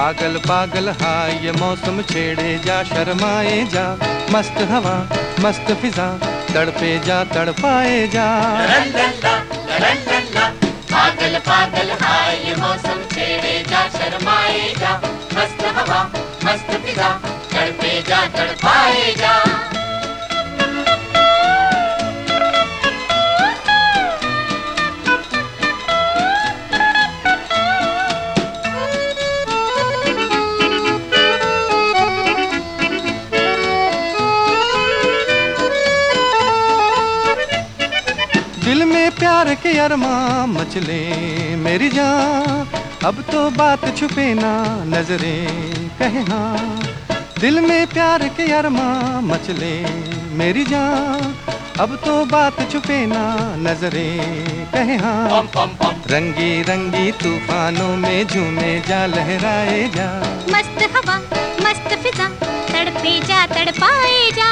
पागल पागल हाँ ये मौसम छेड़े जा, शर्माए जा, मस्त हवा मस्त फिजा, तड़पे जा तड़पाए जा। पागल पागल हाँ ये मौसम छेड़े जा, शर्माए जा, मस्त हवा मस्त फिजा, तड़पे जा तड़पाए जा। दिल में प्यार के अरमां मचले मेरी जान, अब तो बात छुपे ना नजरें कहे हाँ। दिल में प्यार के अरमां मचले मेरी जान, अब तो बात छुपे ना नजरें कहे हाँ। रंगी रंगी तूफानों में झूमे जा, लहराए जा, मस्त हवा मस्त फिजा, तड़पे जा तड़पाए जा।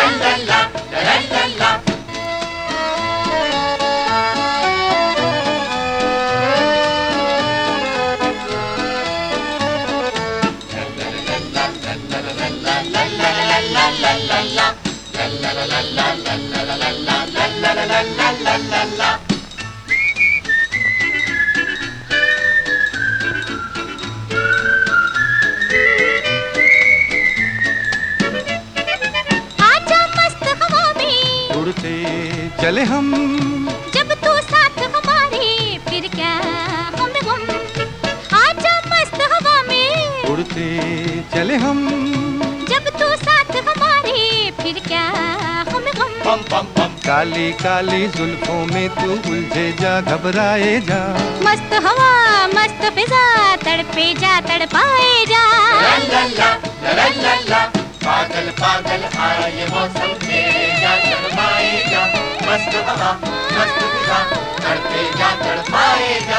आजा मस्त हवा में उड़ते चले हम, जब तू साथ हमारे फिर क्या हम गम। आजा मस्त हवा में उड़ते चले हम, जब तू साथ हमारे फिर क्या हम गम। काली काली जुल्फों में तू उलझे जा, घबराए जा, मस्त हवा मस्त फिजा, तड़पे जा तड़पाए जा। पागल पागल हाँ ये मौसम छेड़े जा, शर्माए जा, मस्त हवा मस्त फिजा, तड़पे जा तड़पाए जा।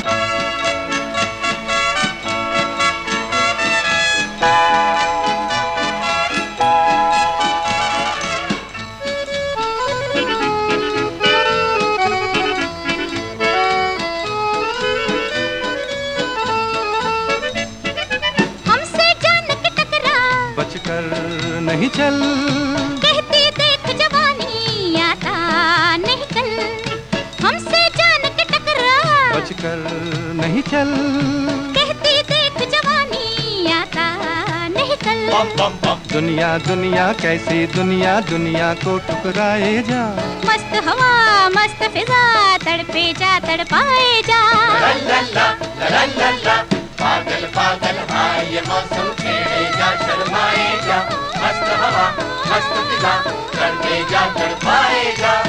बचकर नहीं चल, कहती देख जवानी आता नहीं कल। हमसे जान के टकरा, बचकर नहीं चल, कहती देख जवानी आता नहीं कल। दुनिया दुनिया कैसी दुनिया, दुनिया को ठुकराए जा, मस्त हवा मस्त फिजा, तड़पे जा तड़पाए जा। पागल पागल हाँ ये मौसम छेड़े जा, शर्माए जा, मस्त हवा मस्त फिजा, तड़पे जा तड़पाए जा।